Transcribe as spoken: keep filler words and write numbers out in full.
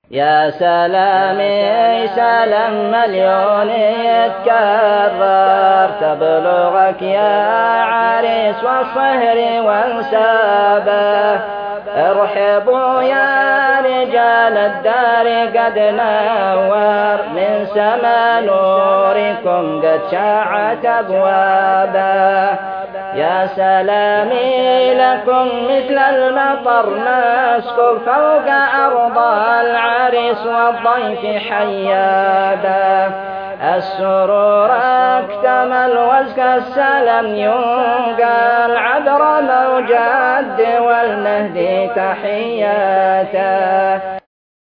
يا سلامي سلام مليون يتكرر تبلغك يا عريس والصهر وانسابه. ارحبوا يا رجال الدار قد نور من سما نوركم قد شاعت أبوابه. يا سلامي لكم مثل المطر مسكب فوق أرض العريس والضيف حيابه. السرور اكتمل وازكى السلام ينقل عبر موجة والمهدي تحياته.